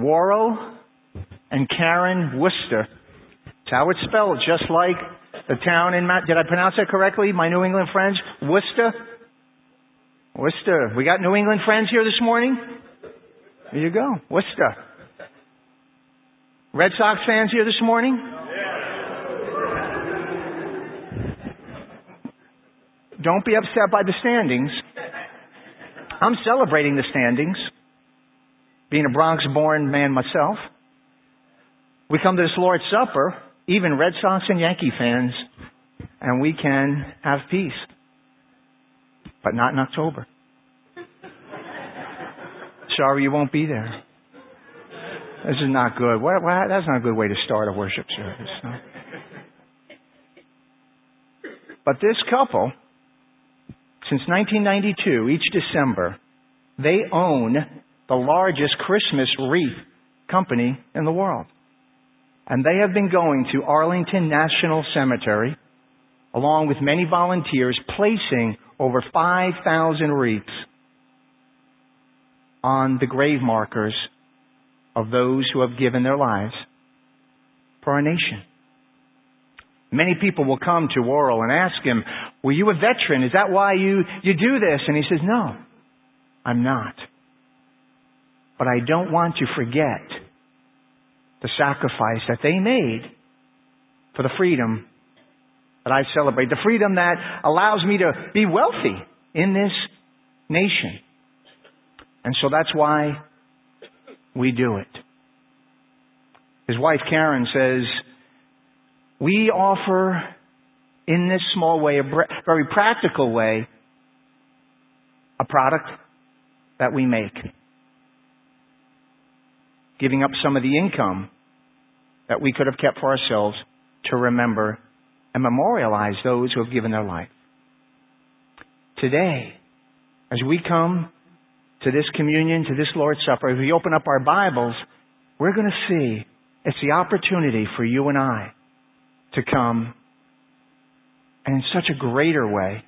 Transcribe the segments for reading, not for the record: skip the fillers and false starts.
Worrell and Karen Worcester. That's how it's spelled, just like the town in did I pronounce that correctly, my New England friends? Worcester? Worcester. We got New England friends here this morning? There you go. Worcester. Red Sox fans here this morning? Don't be upset by the standings. I'm celebrating the standings. Being a Bronx-born man myself. We come to this Lord's Supper, even Red Sox and Yankee fans, and we can have peace. But not in October. Sorry you won't be there. This is not good. That's not a good way to start a worship service. No? But this couple, since 1992, each December, they own the largest Christmas wreath company in the world. And they have been going to Arlington National Cemetery, along with many volunteers, placing over 5,000 wreaths on the grave markers of those who have given their lives for our nation. Many people will come to Worrell and ask him, were you a veteran? Is that why you do this? And he says, no, I'm not. But I don't want to forget the sacrifice that they made for the freedom that I celebrate. The freedom that allows me to be wealthy in this nation. And so that's why we do it. His wife Karen says, we offer in this small way, a very practical way, a product that we make. Giving up some of the income that we could have kept for ourselves to remember and memorialize those who have given their life. Today, as we come to this communion, to this Lord's Supper, as we open up our Bibles, we're going to see it's the opportunity for you and I to come and in such a greater way,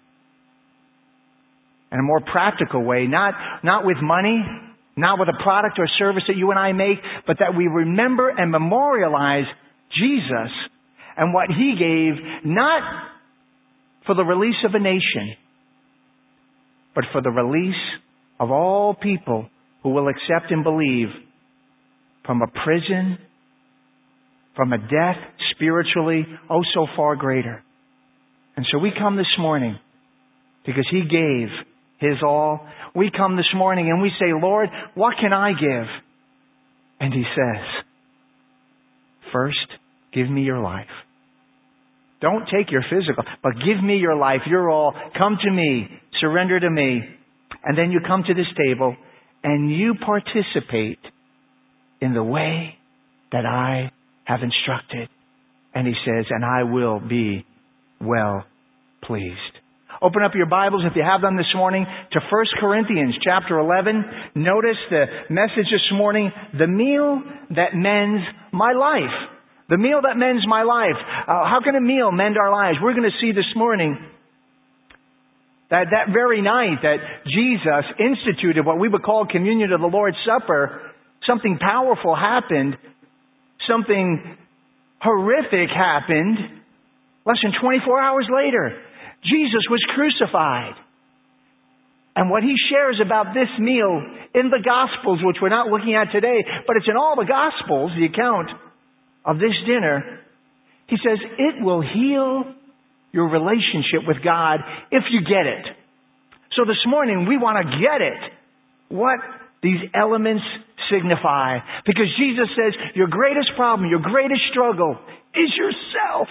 in a more practical way, not with money, not with a product or service that you and I make, but that we remember and memorialize Jesus and what He gave, not for the release of a nation, but for the release of all people who will accept and believe from a prison, from a death spiritually, oh so far greater. And so we come this morning because He gave His all. We come this morning and we say, Lord, what can I give? And He says, first, give me your life. Don't take your physical, but give me your life, your all. Come to me, surrender to me. And then you come to this table and you participate in the way that I have instructed. And He says, and I will be well pleased. Open up your Bibles, if you have them this morning, to 1 Corinthians chapter 11. Notice the message this morning, the meal that mends my life. The meal that mends my life. How can a meal mend our lives? We're going to see this morning that very night that Jesus instituted what we would call communion of the Lord's Supper, something powerful happened. Something horrific happened. Less than 24 hours later, Jesus was crucified. And what He shares about this meal in the Gospels, which we're not looking at today, but it's in all the Gospels, the account of this dinner, He says, it will heal your relationship with God if you get it. So this morning, we want to get it. What these elements signify. Because Jesus says, your greatest problem, your greatest struggle is yourself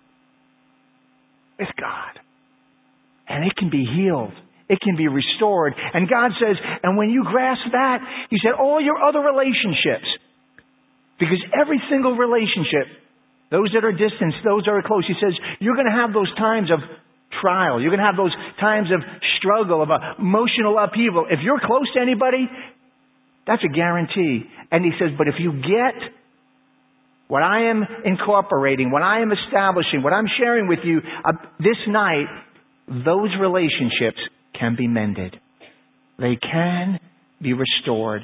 with God. And it can be healed. It can be restored. And God says, and when you grasp that, He said, all your other relationships, because every single relationship, those that are distant, those that are close, He says, you're going to have those times of trial. You're going to have those times of struggle, of emotional upheaval. If you're close to anybody, that's a guarantee. And He says, but if you get what I am incorporating, what I am establishing, what I'm sharing with you this night, those relationships can be mended. They can be restored.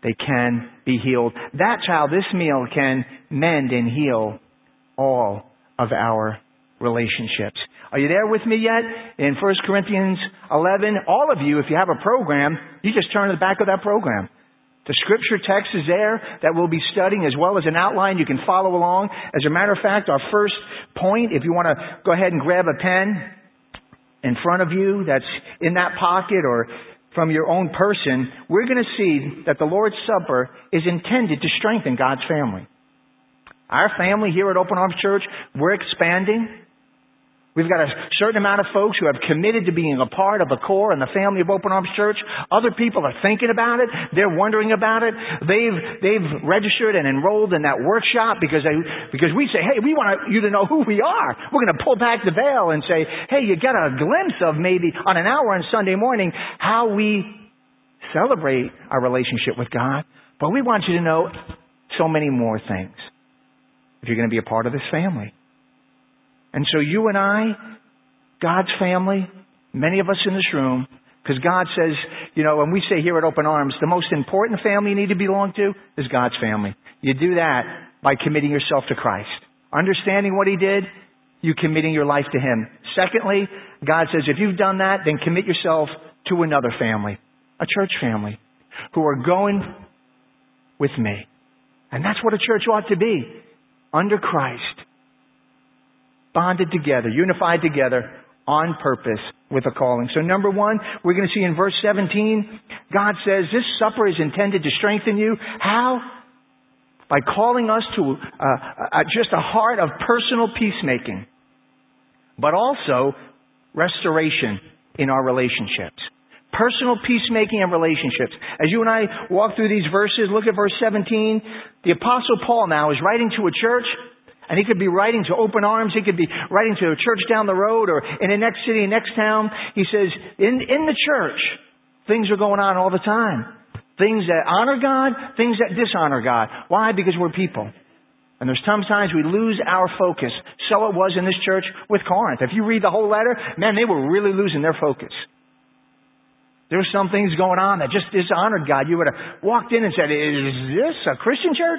they can be healed. That's how this meal can mend and heal all of our relationships. Are you there with me yet? In 1 Corinthians 11, all of you, if you have a program, you just turn to the back of that program. The scripture text is there that we'll be studying, as well as an outline. You can follow along. As a matter of fact, our first point, if you want to go ahead and grab a pen in front of you that's in that pocket or from your own person, we're going to see that the Lord's Supper is intended to strengthen God's family. Our family here at Open Arms Church, we're expanding. We've got a certain amount of folks who have committed to being a part of the core and the family of Open Arms Church. Other people are thinking about it. They're wondering about it. They've registered and enrolled in that workshop because we say, hey, we want you to know who we are. We're going to pull back the veil and say, hey, you get a glimpse of maybe on an hour on Sunday morning how we celebrate our relationship with God. But we want you to know so many more things if you're going to be a part of this family. And so you and I, God's family, many of us in this room, because God says, when we say here at Open Arms, the most important family you need to belong to is God's family. You do that by committing yourself to Christ. Understanding what He did, you committing your life to Him. Secondly, God says, if you've done that, then commit yourself to another family, a church family, who are going with me. And that's what a church ought to be, under Christ. Bonded together, unified together on purpose with a calling. So number one, we're going to see in verse 17, God says this supper is intended to strengthen you. How? By calling us to just a heart of personal peacemaking, but also restoration in our relationships. Personal peacemaking and relationships. As you and I walk through these verses, look at verse 17. The Apostle Paul now is writing to a church. And he could be writing to Open Arms. He could be writing to a church down the road or in the next city, next town. He says, in the church, things are going on all the time. Things that honor God, things that dishonor God. Why? Because we're people. And there's sometimes we lose our focus. So it was in this church with Corinth. If you read the whole letter, man, they were really losing their focus. There were some things going on that just dishonored God. You would have walked in and said, is this a Christian church?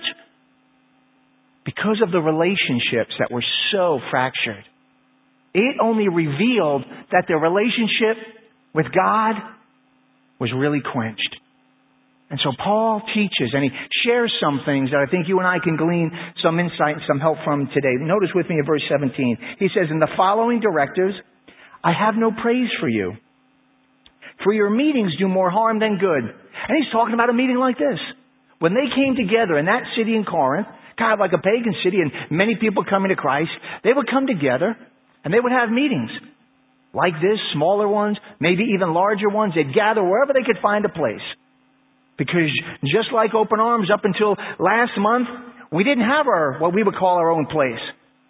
Because of the relationships that were so fractured. It only revealed that their relationship with God was really quenched. And so Paul teaches and he shares some things that I think you and I can glean some insight and some help from today. Notice with me in verse 17. He says, in the following directives, I have no praise for you. For your meetings do more harm than good. And he's talking about a meeting like this. When they came together in that city in Corinth, kind of like a pagan city and many people coming to Christ, they would come together and they would have meetings like this, smaller ones, maybe even larger ones. They'd gather wherever they could find a place. Because just like Open Arms up until last month, we didn't have what we would call our own place.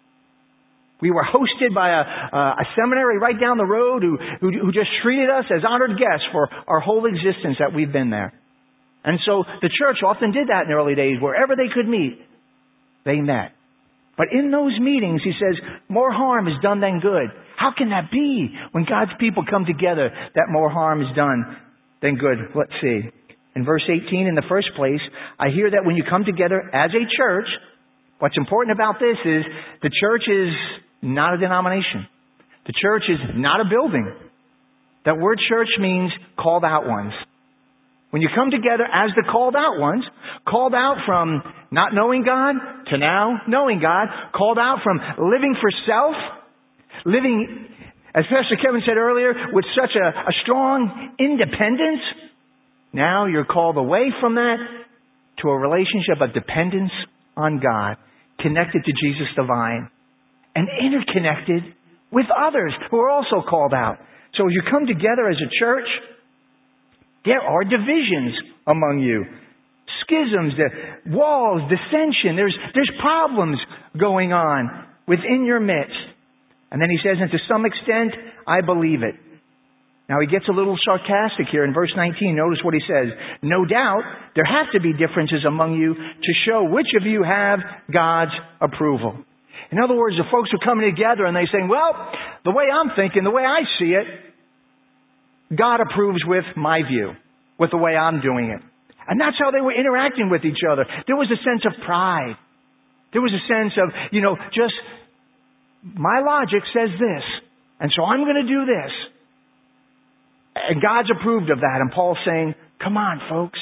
We were hosted by a seminary right down the road who just treated us as honored guests for our whole existence that we've been there. And so the church often did that in the early days. Wherever they could meet, they met. But in those meetings, he says, more harm is done than good. How can that be when God's people come together that more harm is done than good? Let's see. In verse 18, in the first place, I hear that when you come together as a church, what's important about this is the church is not a denomination. The church is not a building. That word church means called out ones. When you come together as the called out ones, called out from not knowing God to now knowing God, called out from living for self, living, as Pastor Kevin said earlier, with such a strong independence. Now you're called away from that to a relationship of dependence on God, connected to Jesus the vine, and interconnected with others who are also called out. So as you come together as a church, there are divisions among you. Schisms, walls, dissension. There's problems going on within your midst. And then he says, and to some extent, I believe it. Now he gets a little sarcastic here in verse 19. Notice what he says. No doubt, there have to be differences among you to show which of you have God's approval. In other words, the folks are coming together and they're saying, well, the way I'm thinking, the way I see it, God approves with my view, with the way I'm doing it. And that's how they were interacting with each other. There was a sense of pride. There was a sense of, just my logic says this, and so I'm going to do this. And God's approved of that. And Paul's saying, come on, folks.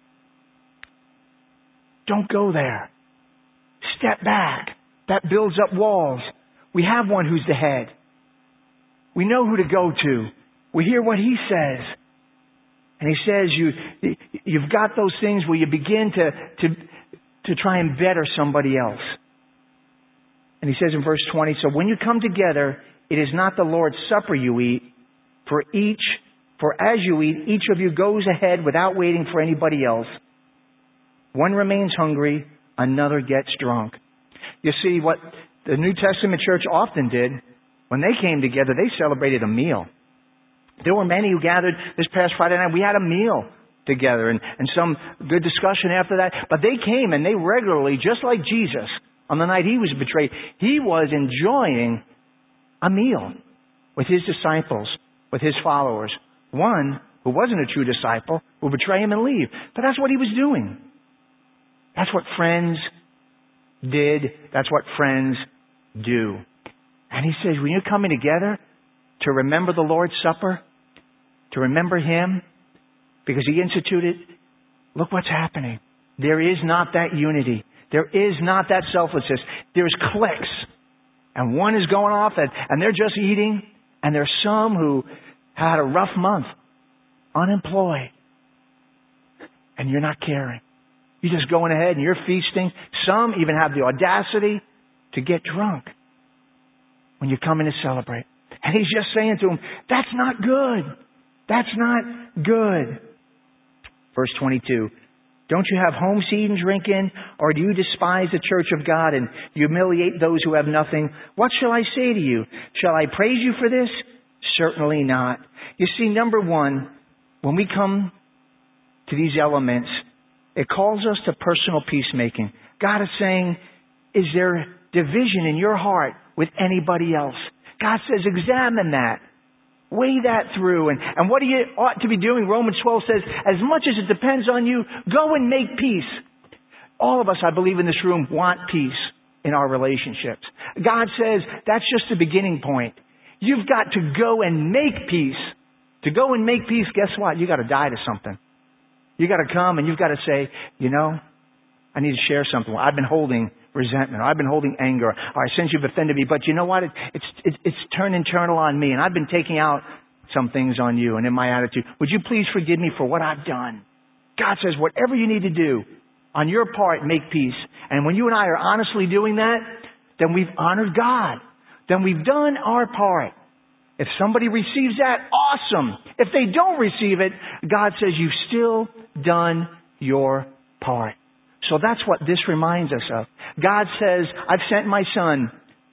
Don't go there. Step back. That builds up walls. We have one who's the head. We know who to go to. We hear what he says. And he says you've got those things where you begin to try and better somebody else. And he says in verse 20, so when you come together, it is not the Lord's Supper you eat, for as you eat, each of you goes ahead without waiting for anybody else. One remains hungry, another gets drunk. You see, what the New Testament church often did, when they came together, they celebrated a meal. There were many who gathered this past Friday night. We had a meal together and some good discussion after that. But they came and they regularly, just like Jesus, on the night he was betrayed, he was enjoying a meal with his disciples, with his followers. One who wasn't a true disciple will betray him and leave. But that's what he was doing. That's what friends did. That's what friends do. And he says, when you're coming together to remember the Lord's Supper, to remember him, because he instituted, look what's happening. There is not that unity. There is not that selflessness. There's cliques. And one is going off and they're just eating. And there's some who had a rough month, unemployed. And you're not caring. You're just going ahead and you're feasting. Some even have the audacity to get drunk when you're coming to celebrate. And he's just saying to them, that's not good. That's not good. Verse 22. Don't you have home to eat and drink in? Or do you despise the church of God and humiliate those who have nothing? What shall I say to you? Shall I praise you for this? Certainly not. You see, number one, when we come to these elements, it calls us to personal peacemaking. God is saying, is there division in your heart with anybody else? God says, examine that. Weigh that through. And what you ought to be doing, Romans 12 says, as much as it depends on you, go and make peace. All of us, I believe, in this room want peace in our relationships. God says that's just the beginning point. You've got to go and make peace. To go and make peace, guess what? You got to die to something. You got to come and you've got to say, I need to share something. I've been holding resentment. Or I've been holding anger. Or I sense you've offended me. But you know what? It's turned internal on me. And I've been taking out some things on you and in my attitude. Would you please forgive me for what I've done? God says, whatever you need to do on your part, make peace. And when you and I are honestly doing that, then we've honored God. Then we've done our part. If somebody receives that, awesome. If they don't receive it, God says you've still done your part. So that's what this reminds us of. God says, I've sent my Son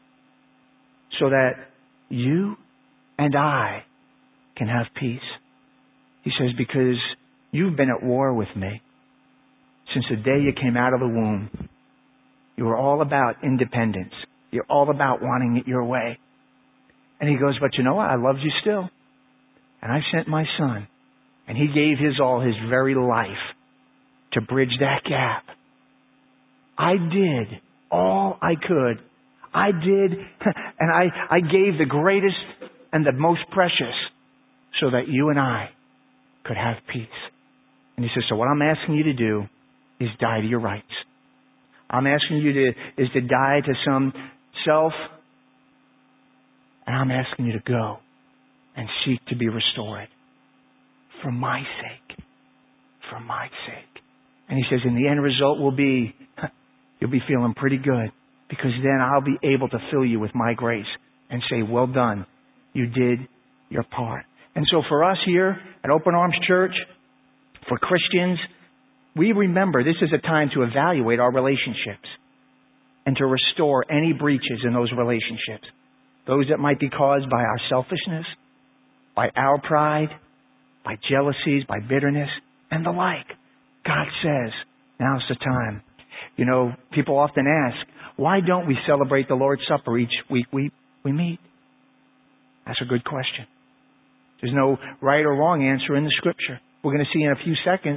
so that you and I can have peace. He says, because you've been at war with me since the day you came out of the womb. You were all about independence. You're all about wanting it your way. And he goes, but you know what? I loved you still. And I sent my Son. And he gave his all, his very life, to bridge that gap. I did all I could. I did, and I gave the greatest and the most precious so that you and I could have peace. And he says, so what I'm asking you to do is die to your rights. I'm asking you to die to some self, and I'm asking you to go and seek to be restored for my sake. For my sake. And he says, and the end result will be, you'll be feeling pretty good, because then I'll be able to fill you with my grace and say, well done. You did your part. And so for us here at Open Arms Church, for Christians, we remember this is a time to evaluate our relationships and to restore any breaches in those relationships. Those that might be caused by our selfishness, by our pride, by jealousies, by bitterness, and the like. God says, now's the time. People often ask, why don't we celebrate the Lord's Supper each week we meet? That's a good question. There's no right or wrong answer in the Scripture. We're going to see in a few seconds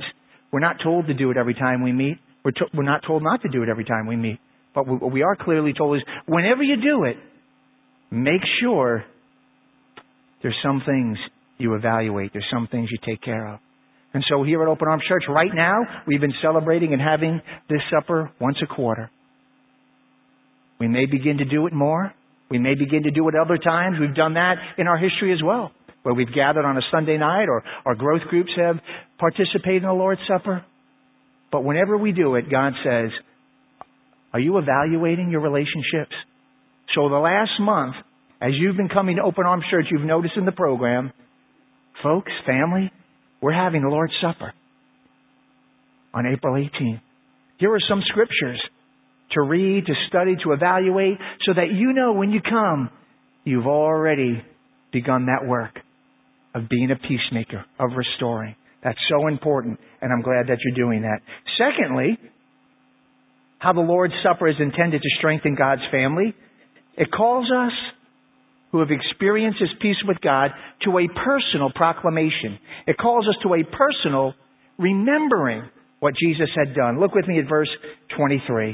We're not told to do it every time we meet. We're not told not to do it every time we meet. But what we are clearly told is whenever you do it, make sure there's some things you evaluate. There's some things you take care of. And so here at Open Arms Church, right now, we've been celebrating and having this supper once a quarter. We may begin to do it more. We may begin to do it other times. We've done that in our history as well, where we've gathered on a Sunday night or our growth groups have participated in the Lord's Supper. But whenever we do it, God says, are you evaluating your relationships? So the last month, as you've been coming to Open Arms Church, you've noticed in the program, folks, family, we're having the Lord's Supper on April 18th. Here are some scriptures to read, to study, to evaluate, so that you know when you come, you've already begun that work of being a peacemaker, of restoring. That's so important, and I'm glad that you're doing that. Secondly, how the Lord's Supper is intended to strengthen God's family. It calls us who have experienced His peace with God to a personal proclamation. It calls us to a personal remembering what Jesus had done. Look with me at verse 23.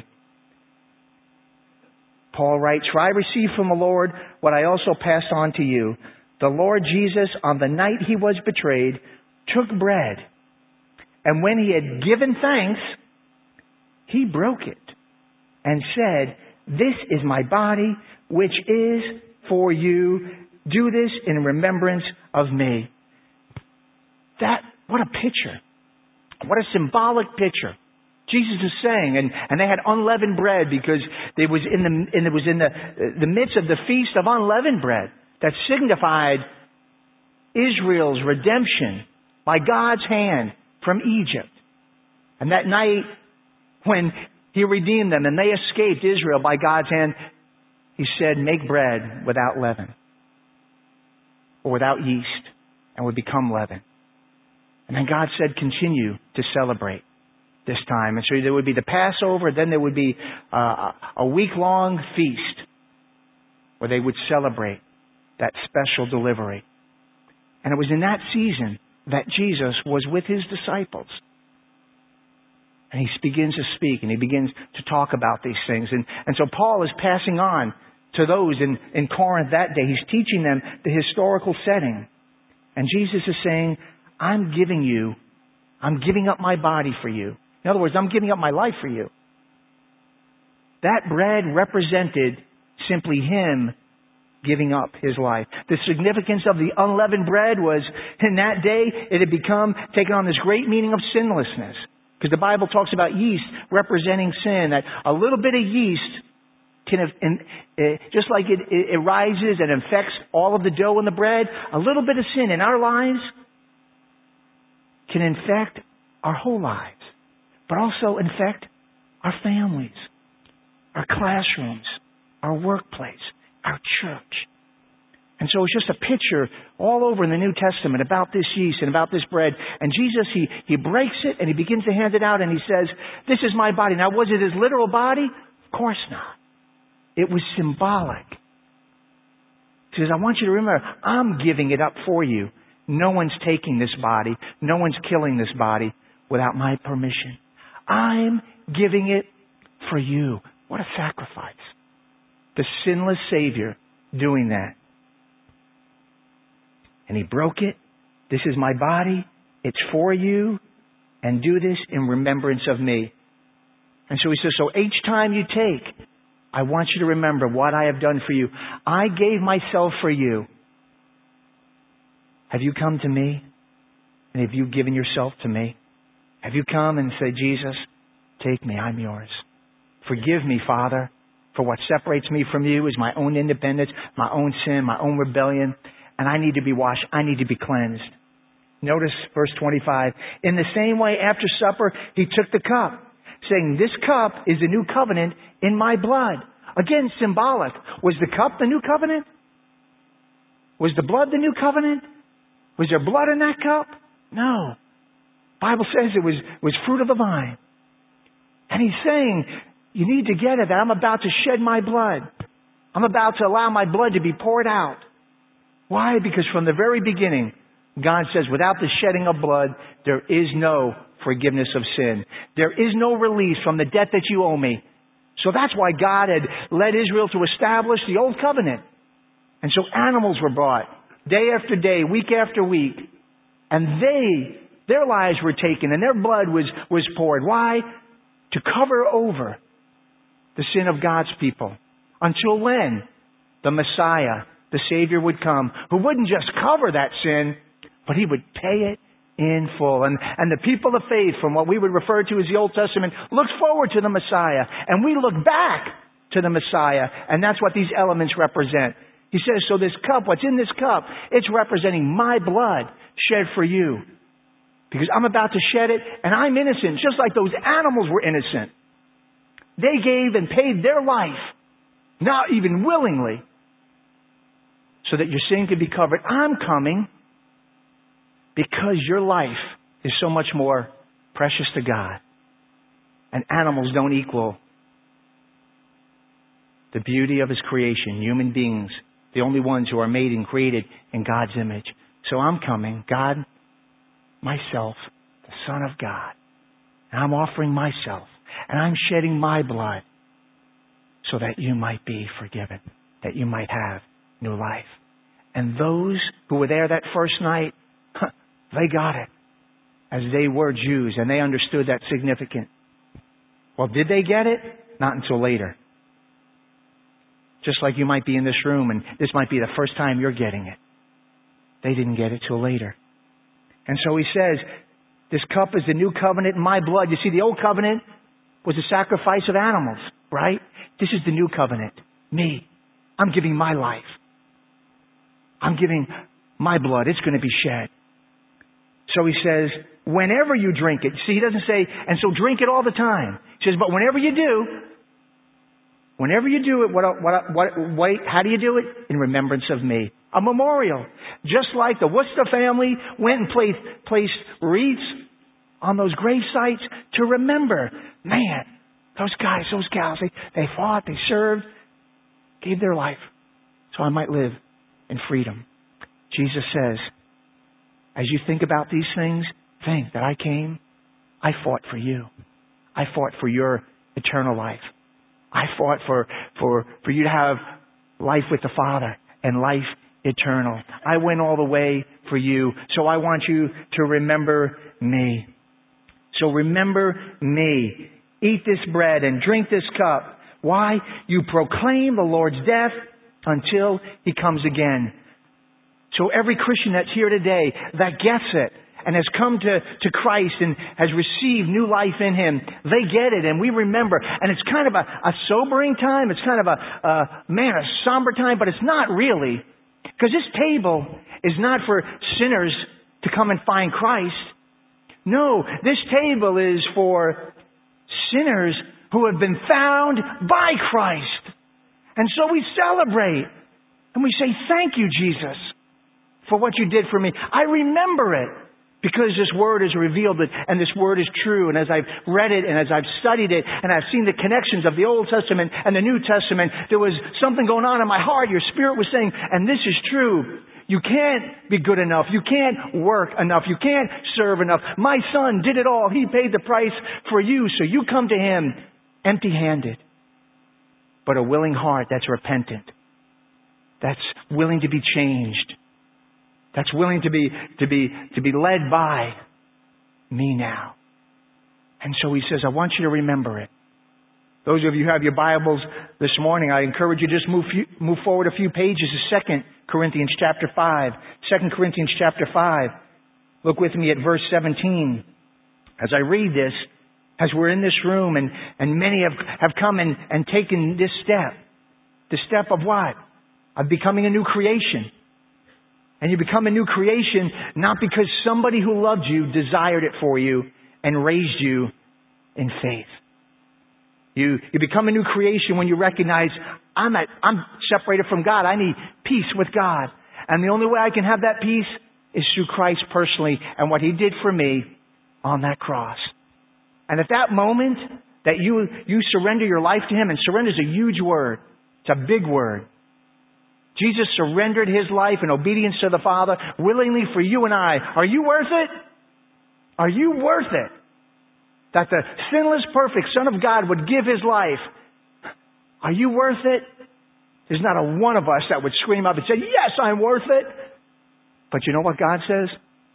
Paul writes, "For I received from the Lord what I also passed on to you. The Lord Jesus, on the night He was betrayed, took bread, and when He had given thanks, He broke it and said, 'This is my body, which is for you. Do this in remembrance of me.'" What a picture. What a symbolic picture. Jesus is saying, and they had unleavened bread because it was in the midst of the feast of unleavened bread that signified Israel's redemption by God's hand from Egypt. And that night when He redeemed them and they escaped Israel by God's hand, He said, "Make bread without leaven," or without yeast, and would become leaven. And then God said, continue to celebrate this time. And so there would be the Passover, then there would be a week-long feast where they would celebrate that special delivery. And it was in that season that Jesus was with His disciples. And He begins to speak and He begins to talk about these things. And so Paul is passing on to those in Corinth that day. He's teaching them the historical setting. And Jesus is saying, I'm giving up my body for you. In other words, I'm giving up my life for you. That bread represented simply Him giving up His life. The significance of the unleavened bread was, in that day, it had taken on this great meaning of sinlessness. Because the Bible talks about yeast representing sin, that a little bit of yeast can, just like it rises and infects all of the dough in the bread, a little bit of sin in our lives can infect our whole lives, but also infect our families, our classrooms, our workplace, our church. And so it's just a picture all over in the New Testament about this yeast and about this bread. And Jesus, He breaks it and He begins to hand it out and He says, "This is my body." Now, was it His literal body? Of course not. It was symbolic. He says, I want you to remember, I'm giving it up for you. No one's taking this body. No one's killing this body without my permission. I'm giving it for you. What a sacrifice. The sinless Savior doing that. And He broke it. This is my body. It's for you. And do this in remembrance of me. And so He says, so each time you take, I want you to remember what I have done for you. I gave myself for you. Have you come to me? And have you given yourself to me? Have you come and said, Jesus, take me, I'm yours. Forgive me, Father, for what separates me from you is my own independence, my own sin, my own rebellion, and I need to be washed, I need to be cleansed. Notice verse 25. In the same way, after supper, He took the cup, saying, this cup is the new covenant in my blood. Again, symbolic. Was the cup the new covenant? Was the blood the new covenant? Was there blood in that cup? No. The Bible says it was fruit of the vine. And He's saying, you need to get it that I'm about to shed my blood. I'm about to allow my blood to be poured out. Why? Because from the very beginning, God says, without the shedding of blood, there is no forgiveness of sin. There is no release from the debt that you owe me. So that's why God had led Israel to establish the Old Covenant. And so animals were brought day after day, week after week. And their lives were taken and their blood was poured. Why? To cover over the sin of God's people. Until when? The Messiah, the Savior, would come, who wouldn't just cover that sin, but He would pay it in full. And the people of faith, from what we would refer to as the Old Testament, looked forward to the Messiah. And we look back to the Messiah. And that's what these elements represent. He says, so this cup, what's in this cup, it's representing my blood shed for you. Because I'm about to shed it, and I'm innocent, just like those animals were innocent. They gave and paid their life, not even willingly, so that your sin could be covered. I'm coming because your life is so much more precious to God. And animals don't equal the beauty of His creation. Human beings, the only ones who are made and created in God's image. So I'm coming, God, myself, the Son of God. And I'm offering myself. And I'm shedding my blood so that you might be forgiven, that you might have new life. And those who were there that first night, they got it, as they were Jews, and they understood that significance. Well, did they get it? Not until later. Just like you might be in this room, and this might be the first time you're getting it. They didn't get it till later. And so He says, this cup is the new covenant in my blood. You see, the old covenant was a sacrifice of animals, right? This is the new covenant. Me. I'm giving my life. I'm giving my blood. It's going to be shed. So He says, whenever you drink it. See, He doesn't say, and so drink it all the time. He says, but whenever you do it, how do you do it? In remembrance of me. A memorial. Just like the Worcester family went and placed wreaths on those grave sites to remember, man, those guys, those gals, they fought, they served, gave their life so I might live in freedom. Jesus says, as you think about these things, think that I came, I fought for you. I fought for your eternal life. I fought for you to have life with the Father and life eternal. I went all the way for you. So I want you to remember me. So remember me. Eat this bread and drink this cup. Why? You proclaim the Lord's death until He comes again. So every Christian that's here today that gets it and has come to Christ and has received new life in Him, they get it and we remember. And it's kind of a sobering time. It's kind of a somber time, but it's not really. Because this table is not for sinners to come and find Christ. No, this table is for sinners who have been found by Christ. And so we celebrate and we say, thank you, Jesus, for what you did for me. I remember it because this word is revealed and this word is true. And as I've read it and as I've studied it and I've seen the connections of the Old Testament and the New Testament, there was something going on in my heart. Your spirit was saying, and this is true. You can't be good enough. You can't work enough. You can't serve enough. My Son did it all. He paid the price for you. So you come to Him empty-handed, but a willing heart that's repentant, that's willing to be changed, that's willing to be led by me now. And so He says, I want you to remember it. Those of you who have your Bibles this morning, I encourage you to just move forward a few pages to 2 Corinthians chapter 5. 2 Corinthians chapter 5. Look with me at verse 17. As I read this, as we're in this room and many have come and taken this step. The step of what? Of becoming a new creation. And you become a new creation not because somebody who loved you desired it for you and raised you in faith. You become a new creation when you recognize I'm separated from God. I need peace with God. And the only way I can have that peace is through Christ personally and what He did for me on that cross. And at that moment that you surrender your life to Him, and surrender is a huge word. It's a big word. Jesus surrendered His life in obedience to the Father willingly for you and I. Are you worth it? Are you worth it? That the sinless, perfect Son of God would give His life. Are you worth it? There's not a one of us that would scream up and say, yes, I'm worth it. But you know what God says?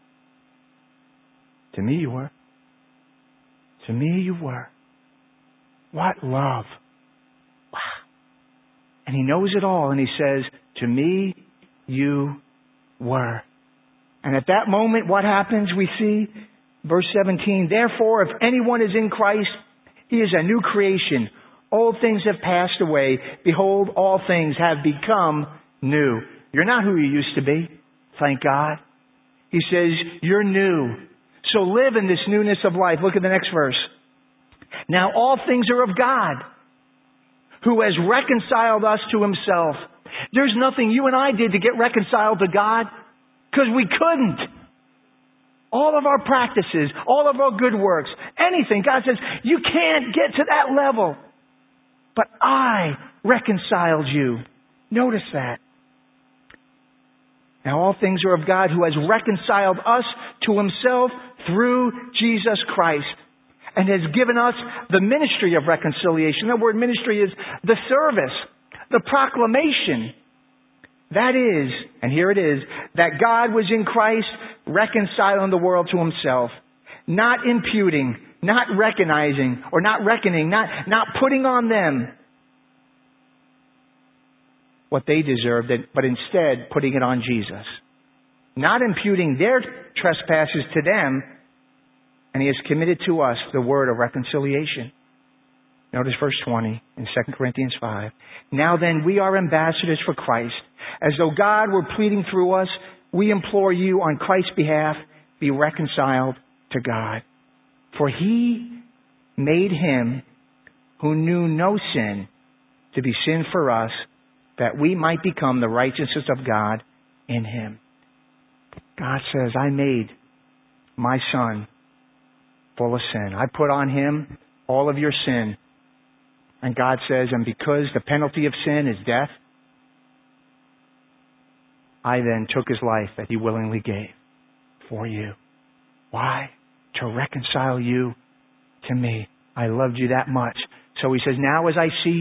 To me you were. To me you were. What love. Wow. And He knows it all, and He says, to me you were. And at that moment, what happens? We see verse 17, therefore, if anyone is in Christ, he is a new creation. Old things have passed away. Behold, all things have become new. You're not who you used to be. Thank God. He says, you're new. So live in this newness of life. Look at the next verse. Now all things are of God, who has reconciled us to Himself. There's nothing you and I did to get reconciled to God, because we couldn't. All of our practices, all of our good works, anything, God says, you can't get to that level. But I reconciled you. Notice that. Now all things are of God, who has reconciled us to Himself through Jesus Christ, and has given us the ministry of reconciliation. The word ministry is the service, the proclamation. That is, and here it is, that God was in Christ reconciling the world to Himself, not imputing, not recognizing, or not reckoning, not putting on them what they deserved, but instead putting it on Jesus. Not imputing their trespasses to them, and He has committed to us the word of reconciliation. Notice verse 20 in 2 Corinthians 5. Now then, we are ambassadors for Christ. As though God were pleading through us, we implore you on Christ's behalf, be reconciled to God. For He made Him who knew no sin to be sin for us, that we might become the righteousness of God in Him. God says, I made my Son full of sin. I put on Him all of your sin. And God says, and because the penalty of sin is death, I then took His life that He willingly gave for you. Why? To reconcile you to me. I loved you that much. So He says, now as I see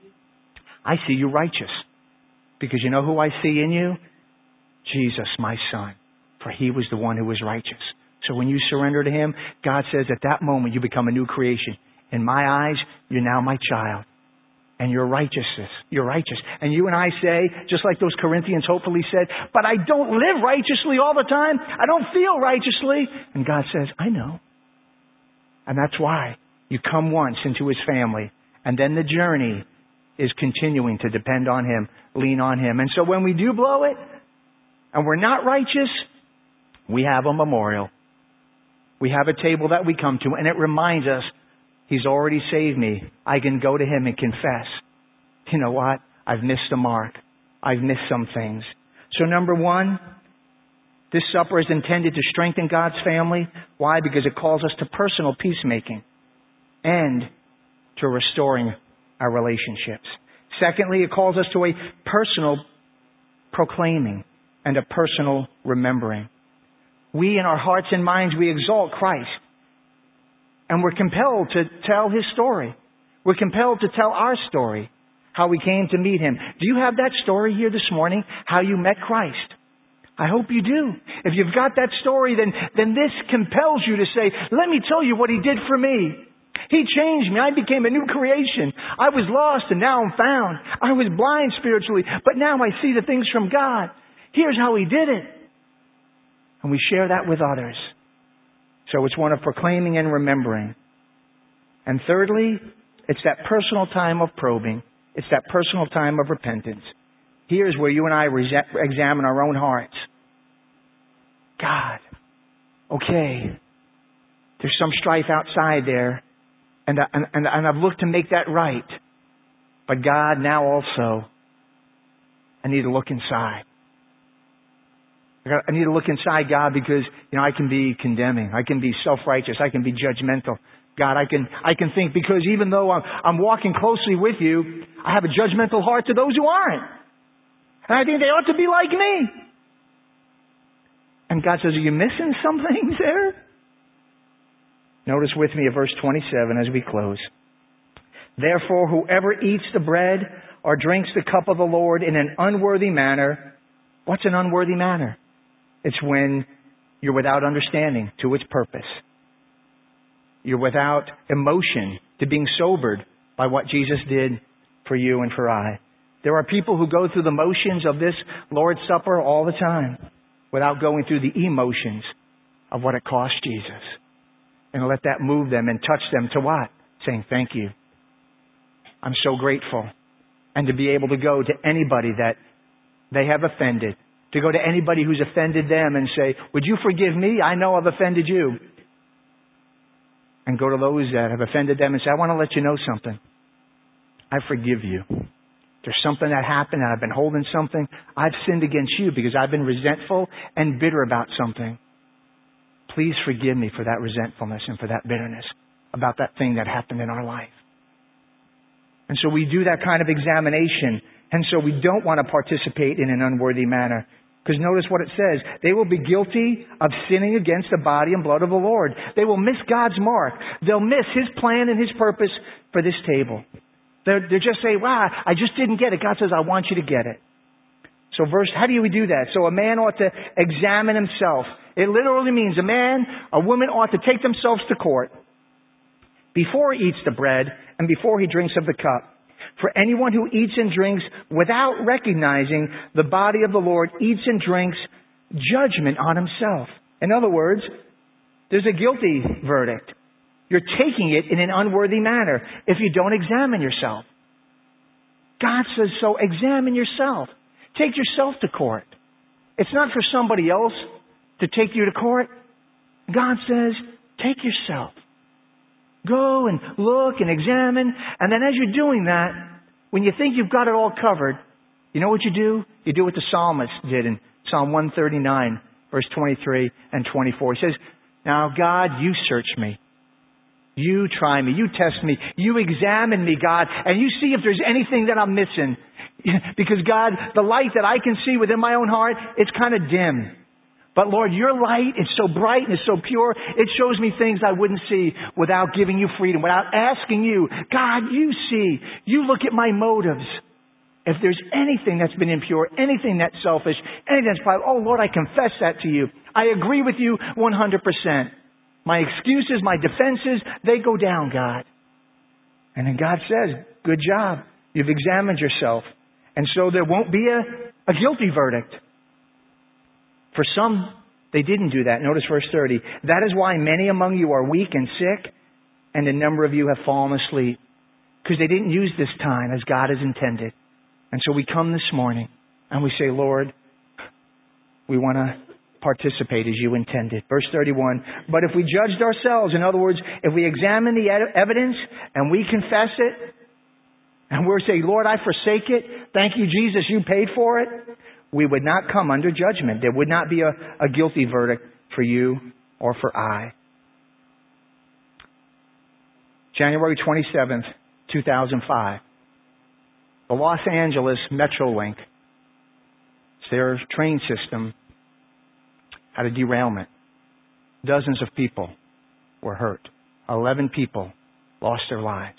you righteous. Because you know who I see in you? Jesus, my Son. For He was the one who was righteous. So when you surrender to Him, God says at that moment you become a new creation. In my eyes, you're now my child. And you're righteousness. You're righteous. And you and I say, just like those Corinthians hopefully said, but I don't live righteously all the time. I don't feel righteously. And God says, I know. And that's why you come once into His family. And then the journey is continuing to depend on Him, lean on Him. And so when we do blow it, and we're not righteous, we have a memorial. We have a table that we come to, and it reminds us, He's already saved me. I can go to Him and confess. You know what? I've missed the mark. I've missed some things. So number one, this supper is intended to strengthen God's family. Why? Because it calls us to personal peacemaking and to restoring our relationships. Secondly, it calls us to a personal proclaiming and a personal remembering. We in our hearts and minds, we exalt Christ. And we're compelled to tell His story. We're compelled to tell our story, how we came to meet Him. Do you have that story here this morning, how you met Christ? I hope you do. If you've got that story, then this compels you to say, let me tell you what He did for me. He changed me. I became a new creation. I was lost and now I'm found. I was blind spiritually, but now I see the things from God. Here's how He did it. And we share that with others. So it's one of proclaiming and remembering. And thirdly, it's that personal time of probing. It's that personal time of repentance. Here's where you and I examine our own hearts. God, okay, there's some strife outside there. And I've looked to make that right. But God, now also, I need to look inside. I need to look inside, God, because, I can be condemning. I can be self-righteous. I can be judgmental. God, I can think, because even though I'm walking closely with you, I have a judgmental heart to those who aren't. And I think they ought to be like me. And God says, are you missing some things there? Notice with me at verse 27 as we close. Therefore, whoever eats the bread or drinks the cup of the Lord in an unworthy manner. What's an unworthy manner? It's when you're without understanding to its purpose. You're without emotion to being sobered by what Jesus did for you and for I. There are people who go through the motions of this Lord's Supper all the time without going through the emotions of what it cost Jesus. And let that move them and touch them to what? Saying, thank you. I'm so grateful. And to be able to go to anybody that they have offended. To go to anybody who's offended them and say, would you forgive me? I know I've offended you. And go to those that have offended them and say, I want to let you know something. I forgive you. There's something that happened and I've been holding something. I've sinned against you because I've been resentful and bitter about something. Please forgive me for that resentfulness and for that bitterness about that thing that happened in our life. And so we do that kind of examination. And so we don't want to participate in an unworthy manner. Because notice what it says. They will be guilty of sinning against the body and blood of the Lord. They will miss God's mark. They'll miss His plan and His purpose for this table. They're just saying, wow, I just didn't get it. God says, I want you to get it. So how do we do that? So a man ought to examine himself. It literally means a woman ought to take themselves to court before he eats the bread and before he drinks of the cup. For anyone who eats and drinks without recognizing the body of the Lord eats and drinks judgment on himself. In other words, there's a guilty verdict. You're taking it in an unworthy manner if you don't examine yourself. God says, so examine yourself. Take yourself to court. It's not for somebody else to take you to court. God says, take yourself. Go and look and examine. And then as you're doing that, when you think you've got it all covered, you know what you do? You do what the psalmist did in Psalm 139, verse 23 and 24. He says, now God, you search me. You try me. You test me. You examine me, God, and you see if there's anything that I'm missing. Because God, the light that I can see within my own heart, it's kind of dim. But Lord, your light is so bright and it's so pure, it shows me things I wouldn't see without giving you freedom, without asking you. God, you see. You look at my motives. If there's anything that's been impure, anything that's selfish, anything that's private, oh Lord, I confess that to you. I agree with you 100%. My excuses, my defenses, they go down, God. And then God says, good job. You've examined yourself. And so there won't be a guilty verdict. For some, they didn't do that. Notice verse 30. That is why many among you are weak and sick, and a number of you have fallen asleep. Because they didn't use this time as God has intended. And so we come this morning and we say, Lord, we want to participate as you intended. Verse 31, but if we judged ourselves, in other words, if we examine the evidence and we confess it, and we're saying, Lord, I forsake it. Thank you, Jesus, you paid for it. We would not come under judgment. There would not be a guilty verdict for you or for I. January 27th, 2005. The Los Angeles Metrolink, it's their train system, had a derailment. Dozens of people were hurt. 11 people lost their lives.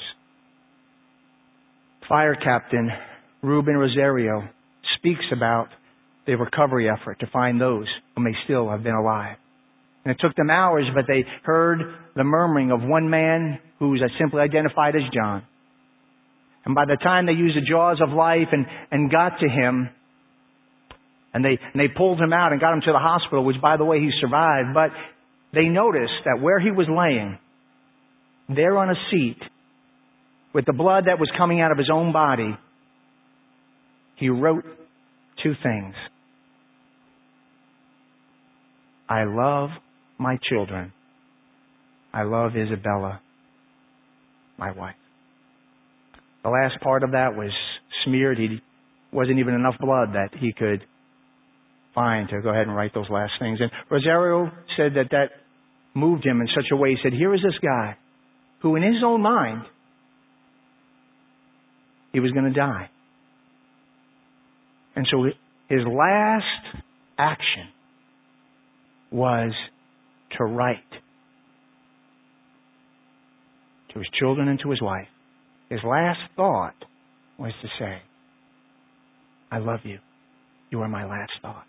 Fire Captain Ruben Rosario speaks about the recovery effort to find those who may still have been alive. And it took them hours, but they heard the murmuring of one man who's simply identified as John. And by the time they used the jaws of life and got to him, and they pulled him out and got him to the hospital, which, by the way, he survived. But they noticed that where he was laying, there on a seat, with the blood that was coming out of his own body, he wrote two things. I love my children. I love Isabella, my wife. The last part of that was smeared. He wasn't even enough blood that he could find to go ahead and write those last things. And Rosario said that moved him in such a way. He said, here is this guy who in his own mind, he was going to die. And so his last action was to write to his children and to his wife. His last thought was to say, I love you. You are my last thought.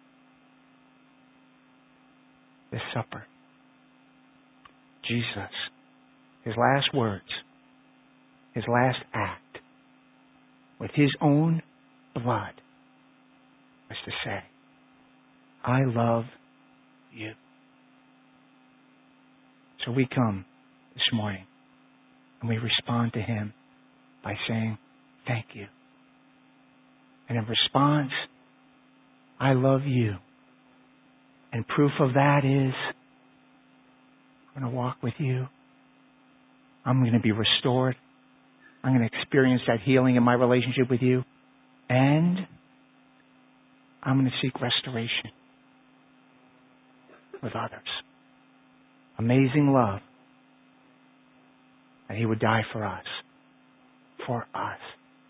This supper. Jesus, his last words, his last act, with his own blood, was to say, I love you. So we come this morning and we respond to him by saying, thank you. And in response, I love you. And proof of that is, I'm going to walk with you. I'm going to be restored. I'm going to experience that healing in my relationship with you. And I'm going to seek restoration with others. Amazing love. And he would die for us. For us.